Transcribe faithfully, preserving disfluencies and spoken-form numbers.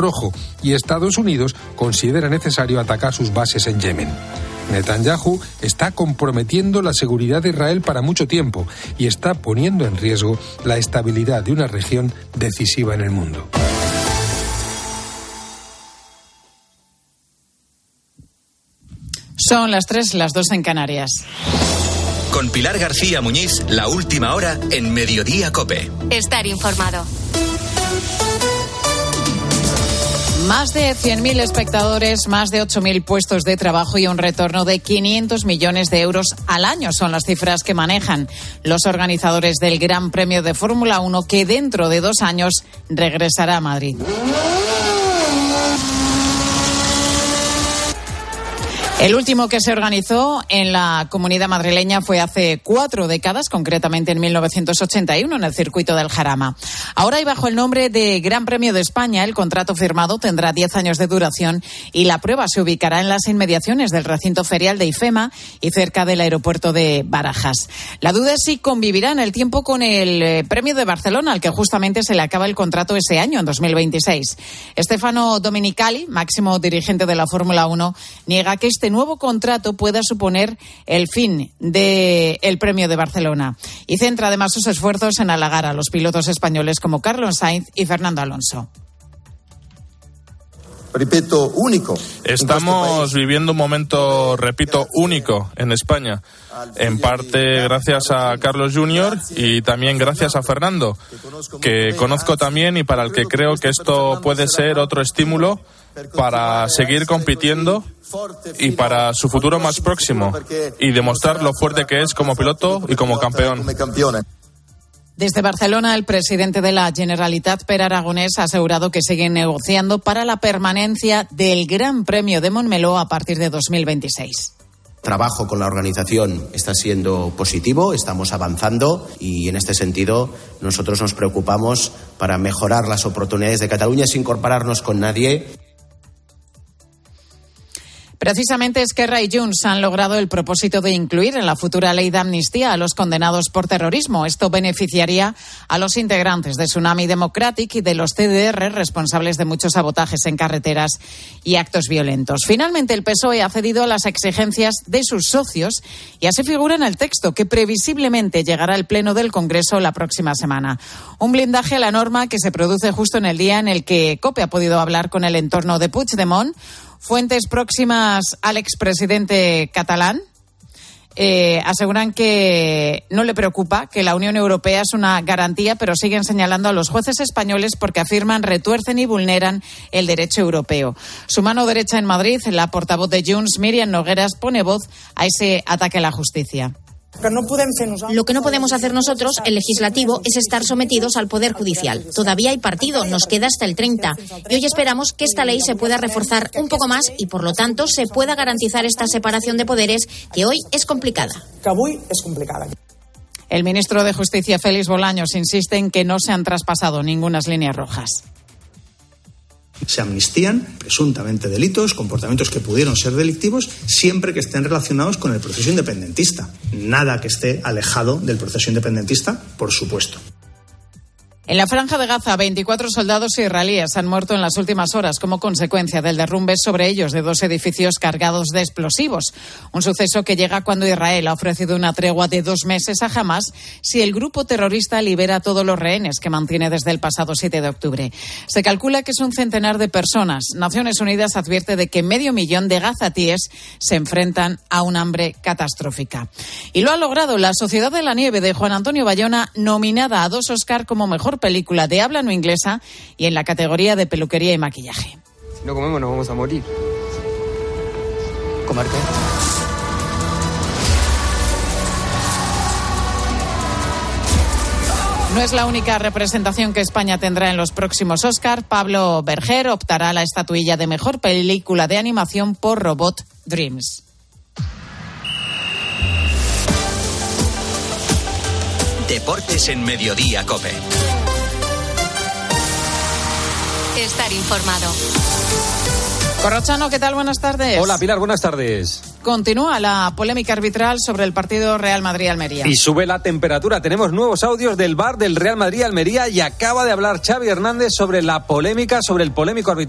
Rojo y Estados Unidos considera necesario atacar sus bases en Yemen. Netanyahu está comprometiendo la seguridad de Israel para mucho tiempo y está poniendo en riesgo la estabilidad de una región decisiva en el mundo. Son las tres, las dos en Canarias. Con Pilar García Muñiz, la última hora en Mediodía COPE. Estar informado. Más de cien mil espectadores, más de ocho mil puestos de trabajo y un retorno de quinientos millones de euros al año son las cifras que manejan los organizadores del Gran Premio de Fórmula uno, que dentro de dos años regresará a Madrid. El último que se organizó en la Comunidad madrileña fue hace cuatro décadas, concretamente en mil novecientos ochenta y uno, en el circuito del Jarama. Ahora, y bajo el nombre de Gran Premio de España, el contrato firmado tendrá diez años de duración y la prueba se ubicará en las inmediaciones del recinto ferial de IFEMA y cerca del aeropuerto de Barajas. La duda es si convivirá en el tiempo con el Premio de Barcelona, al que justamente se le acaba el contrato ese año, en dos mil veintiséis. Stefano Domenicali, máximo dirigente de la Fórmula uno, niega que este nuevo contrato pueda suponer el fin del Premio de Barcelona y centra además sus esfuerzos en halagar a los pilotos españoles como Carlos Sainz y Fernando Alonso. Repito, único. Estamos viviendo un momento, repito, único en España. En parte gracias a Carlos junior y también gracias a Fernando, que conozco también y para el que creo que esto puede ser otro estímulo para seguir compitiendo y para su futuro más próximo y demostrar lo fuerte que es como piloto y como campeón. Desde Barcelona, el presidente de la Generalitat, Pere Aragonès, ha asegurado que siguen negociando para la permanencia del Gran Premio de Montmeló a partir de dos mil veintiséis. Trabajo con la organización está siendo positivo, estamos avanzando y en este sentido nosotros nos preocupamos para mejorar las oportunidades de Cataluña sin compararnos con nadie. Precisamente Esquerra y Junts han logrado el propósito de incluir en la futura ley de amnistía a los condenados por terrorismo. Esto beneficiaría a los integrantes de Tsunami Democratic y de los C D R, responsables de muchos sabotajes en carreteras y actos violentos. Finalmente, el P S O E ha cedido a las exigencias de sus socios y así figura en el texto, que previsiblemente llegará al Pleno del Congreso la próxima semana. Un blindaje a la norma que se produce justo en el día en el que COPE ha podido hablar con el entorno de Puigdemont. Fuentes próximas al expresidente catalán eh, aseguran que no le preocupa, que la Unión Europea es una garantía, pero siguen señalando a los jueces españoles porque afirman retuercen y vulneran el derecho europeo. Su mano derecha en Madrid, la portavoz de Junts, Míriam Nogueras, pone voz a ese ataque a la justicia. Lo que no podemos hacer nosotros, el legislativo, es estar sometidos al Poder Judicial. Todavía hay partido, nos queda hasta el treinta. Y hoy esperamos que esta ley se pueda reforzar un poco más y, por lo tanto, se pueda garantizar esta separación de poderes que hoy es complicada. El ministro de Justicia, Félix Bolaños, insiste en que no se han traspasado ningunas líneas rojas. Se amnistían presuntamente delitos, comportamientos que pudieron ser delictivos, siempre que estén relacionados con el proceso independentista. Nada que esté alejado del proceso independentista, por supuesto. En la Franja de Gaza, veinticuatro soldados israelíes han muerto en las últimas horas como consecuencia del derrumbe sobre ellos de dos edificios cargados de explosivos. Un suceso que llega cuando Israel ha ofrecido una tregua de dos meses a Hamás si el grupo terrorista libera a todos los rehenes que mantiene desde el pasado siete de octubre. Se calcula que es un centenar de personas. Naciones Unidas advierte de que medio millón de gazatíes se enfrentan a un hambre catastrófica. Y lo ha logrado La Sociedad de la Nieve, de Juan Antonio Bayona, nominada a dos Oscar como mejor película de habla no inglesa y en la categoría de peluquería y maquillaje. Si no comemos nos vamos a morir. ¿Comerte? No es la única representación que España tendrá en los próximos Oscar. Pablo Berger optará a la estatuilla de mejor película de animación por Robot Dreams. Deportes en Mediodía COPE. Estar informado. Corrochano, ¿qué tal? Buenas tardes. Hola, Pilar, buenas tardes. Continúa la polémica arbitral sobre el partido Real Madrid-Almería. Y sube la temperatura. Tenemos nuevos audios del V A R del Real Madrid-Almería y acaba de hablar Xavi Hernández sobre la polémica, sobre el polémico arbitraje